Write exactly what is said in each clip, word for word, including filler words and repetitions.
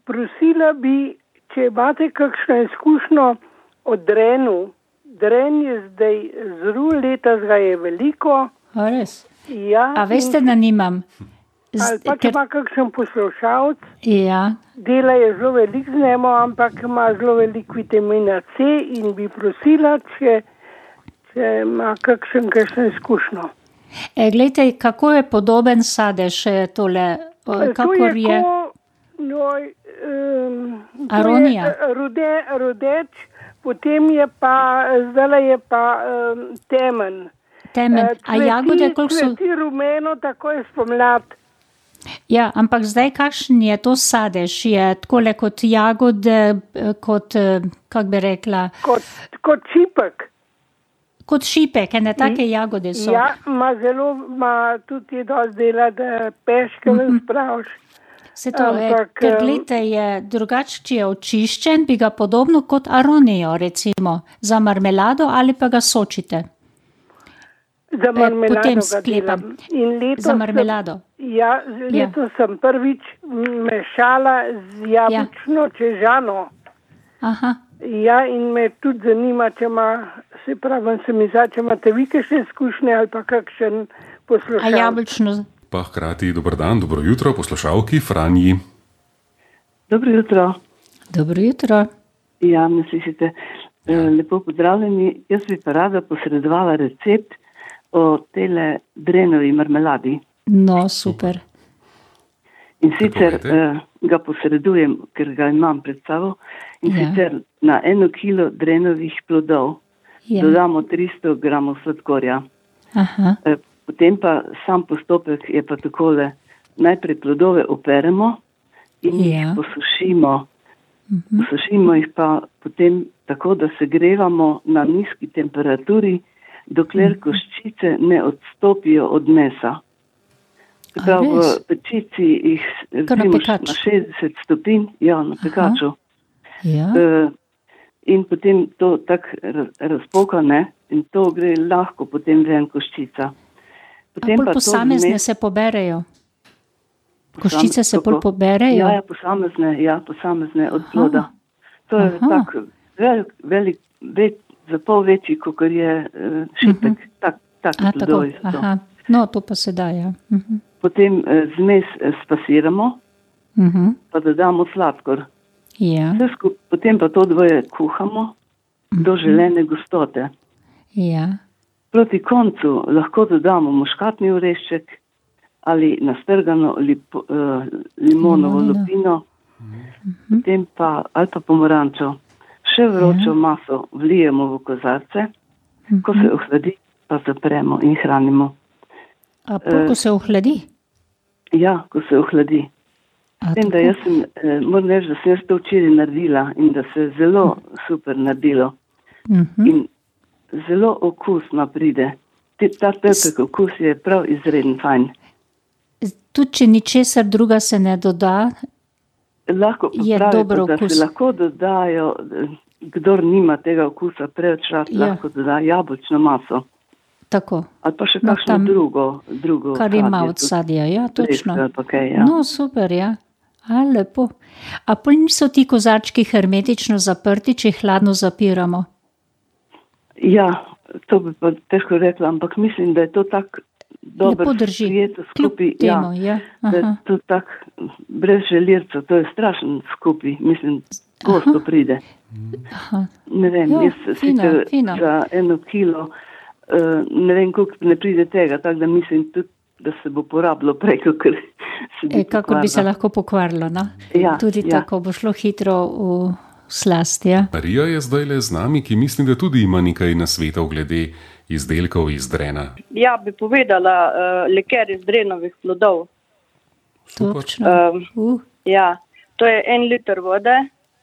prosila bi, če imate kakšno izkušnjo o drenu. Dren je zdaj zrul, letos ga je veliko. A res? Ja, A veste, in, da nimam? Z, ali pa če ima kakšen poslušalc, ja, dela je zelo velik z njemu, ampak ima zelo veliko vitamina C in bi prosila, če, če ima kakšen, kakšen izkušnjo. e, glejte, kako je podoben sadež e, tole, o, To kakor je, je, ko, no, um, to Aronija. je eh, rude, rudeč, potem je pa, zdaj je pa um, temen. temen. Eh, A jagode, koliko so? Cveti rumeno, tako je spomlad. Ja, ampak zdaj kakšen je to sadež? Je takole kot jagode, e, kot, e, kak bi rekla, Kot, kot čipek. kot šipek, ene take jagode so. Ja, ima zelo, ima tudi je dosti dela, da peške ven spraviš. Se to, e, Ampak, ker em, glejte, je drugače, če je očiščen, bi ga podobno kot aronijo, recimo, za marmelado ali pa ga sočite. Za marmelado potem ga sklepam. delam. In letos Za marmelado. Sem, ja, letos sem prvič mešala z jabolčno čežano. Aha. Ja, in me tudi zanima, če ima, se pravi, se mi zdi, če imate vi kakšne izkušnje ali pa kakšen A poslušalec. jabolčno, Pa hkrati dober dan, dobro jutro, poslušalki Franji. Dobro jutro. dobro jutro. Ja, me slišite. E, lepo pozdravljeni. Jaz bi pa rada posredovala recept o tele drenovi marmeladi. No, super. In sicer povejte. e, ga posredujem, ker ga imam pred sabo. In Ja. sicer na eno kilo drenovih plodov Ja. dodamo tristo gramov sladkorja. Aha. E, potem pa sam postopek je pa takole. Najprej plodove operemo in Ja. jih posušimo. Posušimo jih pa potem tako, da se grevamo na nizki temperaturi, dokler koščice ne odstopijo od mesa. Se A pravi, v res? pečici jih Kar na recimo pekač. na šestdeset stopinj, ja, na pekaču. Ja. E, in potem to tako raz- razpoka, ne, in to gre lahko potem ven koščica. A Potem pol pa to posamezne zmes- se poberejo? posam- Koščice se pol kako? poberejo? Ja, ja, posamezne, ja, posamezne od ploda. To je Aha. tak velik, velik, več, za pol večji, kot je uh, šipek. Uh-huh. Tak, tak A, tako, plodovi so to. aha. No, to pa se da, ja. Uh-huh. Potem uh, zmes eh, spasiramo, Uh-huh. pa dodamo sladkor. Ja, Vse skup, potem pa to dvoje kuhamo do želene gostote. ja. Proti koncu lahko dodamo muškatni orešček ali nastrgano lipo, uh, limonovo Limonino. lupino, potem pa ali pa pomarančo. Še vročo maso vlijemo v kozarce, ko se ohladi, pa zapremo in hranimo. A pol, ko se ohladi? Ja, ko se ohladi. A, Vem, da tako? jaz sem, eh, moram reči, da sem jaz to včeraj naredila in da se je zelo super naredilo. Mhm. In zelo okusno pride. Te- Ta pepek okus je prav izreden fajn. Tudi, če ničesar druga se ne doda, Lahko pa Je pravijo, dober da okus. se lahko dodajo, eh, kdor nima tega okusa preveč rad, Ja. lahko doda jabolčno maso. tako, Ali pa še No, kakšno tam, drugo, drugo kar ima sadje, od tudi sadja, ja, breskve točno. ali pa kaj, ja. No, super, ja. A, lepo. A pol niso ti kozarčki hermetično zaprti, če jih hladno zapiramo? Ja, to bi pa težko rekla, ampak mislim, da je to tako dobro Lepo drži. sprijeto Kljub skupaj. temu, ja. Da je Aha. to tako brez želirca, to je strašen skupaj, mislim, gosto pride. Aha. Ne vem, Ja, jaz fino, sicer fino. za eno kilo, uh, ne vem, koliko ne pride tega, tako da mislim tudi, da se bo porabilo prej, kakor se bi E, kako bi se pokvarilo. lahko pokvarilo, no? Ja, Tudi ja. tako bo šlo hitro v slast, ja. Marija je zdaj le z nami, ki mislim, da tudi ima nekaj nasvetov glede izdelkov iz drena. Ja, bi povedala uh, liker iz drenovih plodov. Točno. Um, Uh, ja, to je en liter vode,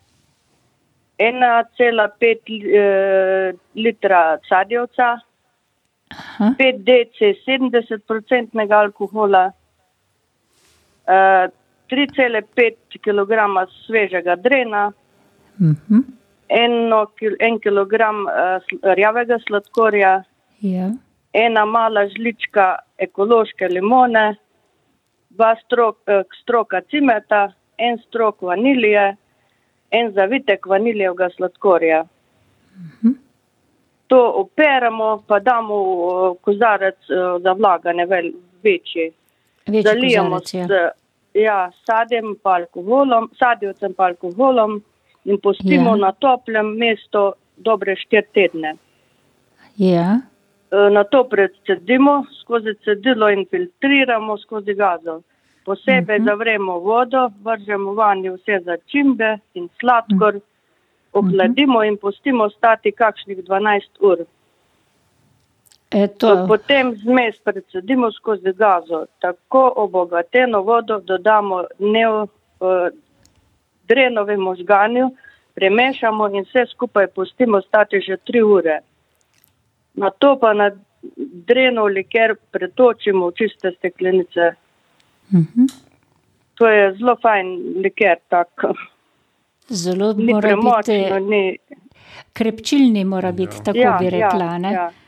ena cela pet uh, litra sadjevca, aha, pet decilitra sedemdeset odstotkov alkohola, uh, tri cela pet kilograma svežega drena, mhm, eno, kil- en kilogram uh, sl- rjavega sladkorja, ja, ena mala žlička ekološke limone, dva strok, eh, stroka cimeta, en strok vanilije, en zavitek vanilijevega sladkorja. Mhm. To operemo, pa damo v kozarec za vlaganje vel, večji. Večji Zalijemo kozarec, ja. s ja, sadjem pa alkoholom, sadjevcem pa alkoholom in pustimo Ja. na toplem mestu dobre štiri tedne. Ja. E, Na to precedimo skozi cedilo in filtriramo skozi gazo. Posebej Mhm. zavremo vodo, vržemo vanjo vse začimbe in sladkor, ohladimo in pustimo stati kakšnih dvanajst ur. E, to, Potem zmes precedimo skozi gazo. Tako obogateno vodo dodamo dnev eh, drenovemu žganju, premešamo in vse skupaj pustimo stati že tri ure. Na to pa na drenov liker pretočimo v čiste steklenice. mhm. To je zelo fajn liker, tak. Zelo Ni mora biti, premočno, ni. krepčilni mora biti, tako Ja, bi rekla, ja, ne? ja.